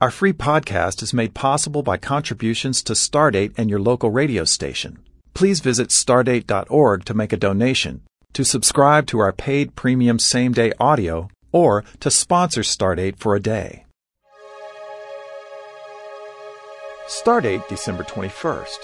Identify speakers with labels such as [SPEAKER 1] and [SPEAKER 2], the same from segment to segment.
[SPEAKER 1] Our free podcast is made possible by contributions to Stardate and your local radio station. Please visit stardate.org to make a donation, to subscribe to our paid premium same-day audio, or to sponsor Stardate for a day. Stardate, December 21st.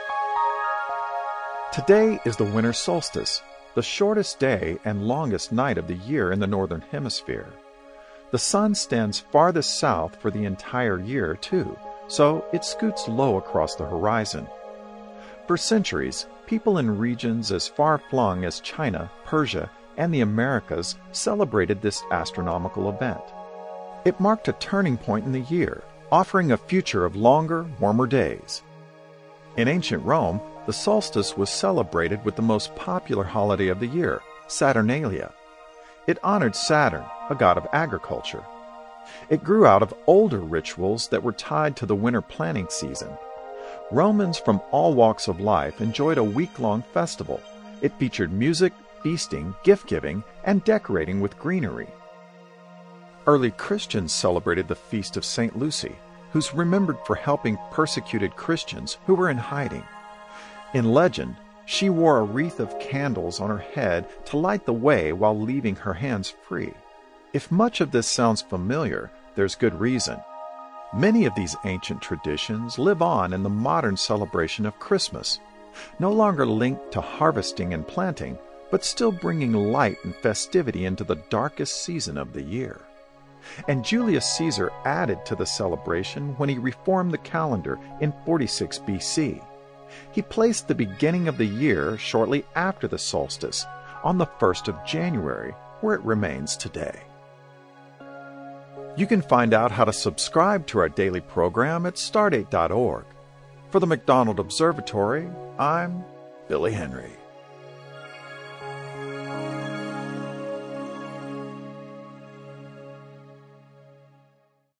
[SPEAKER 1] Today is the winter solstice, the shortest day and longest night of the year in the Northern Hemisphere. The sun stands farthest south for the entire year, too, so it scoots low across the horizon. For centuries, people in regions as far-flung as China, Persia, and the Americas celebrated this astronomical event. It marked a turning point in the year, offering a future of longer, warmer days. In ancient Rome, the solstice was celebrated with the most popular holiday of the year, Saturnalia. It honored Saturn, a god of agriculture. It grew out of older rituals that were tied to the winter planting season. Romans from all walks of life enjoyed a week-long festival. It featured music, feasting, gift-giving, and decorating with greenery. Early Christians celebrated the feast of St. Lucy, who's remembered for helping persecuted Christians who were in hiding. In legend, she wore a wreath of candles on her head to light the way while leaving her hands free. If much of this sounds familiar, there's good reason. Many of these ancient traditions live on in the modern celebration of Christmas, no longer linked to harvesting and planting, but still bringing light and festivity into the darkest season of the year. And Julius Caesar added to the celebration when he reformed the calendar in 46 BC. He placed the beginning of the year shortly after the solstice, on the 1st of January, where it remains today. You can find out how to subscribe to our daily program at stardate.org. For the McDonald Observatory, I'm Billy Henry.